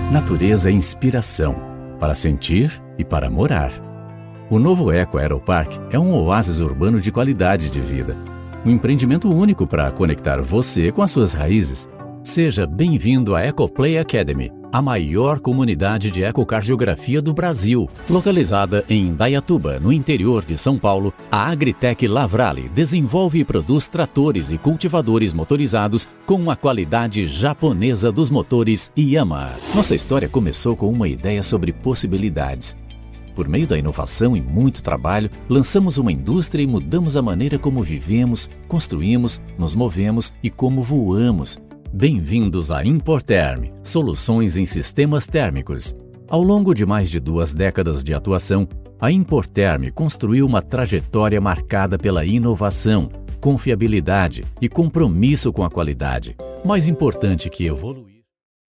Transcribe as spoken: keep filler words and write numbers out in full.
Natureza é inspiração, para sentir e para morar. O novo Eco Aeropark é um oásis urbano de qualidade de vida. Um empreendimento único para conectar você com as suas raízes. Seja bem-vindo à EcoPlay Academy, a maior comunidade de ecocardiografia do Brasil. Localizada em Indaiatuba, no interior de São Paulo, a Agritec Lavrale desenvolve e produz tratores e cultivadores motorizados com a qualidade japonesa dos motores Yamaha. Nossa história começou com uma ideia sobre possibilidades. Por meio da inovação e muito trabalho, lançamos uma indústria e mudamos a maneira como vivemos, construímos, nos movemos e como voamos. Bem-vindos à Importerm, soluções em sistemas térmicos. Ao longo de mais de duas décadas de atuação, a Importerm construiu uma trajetória marcada pela inovação, confiabilidade e compromisso com a qualidade. Mais importante que evoluir...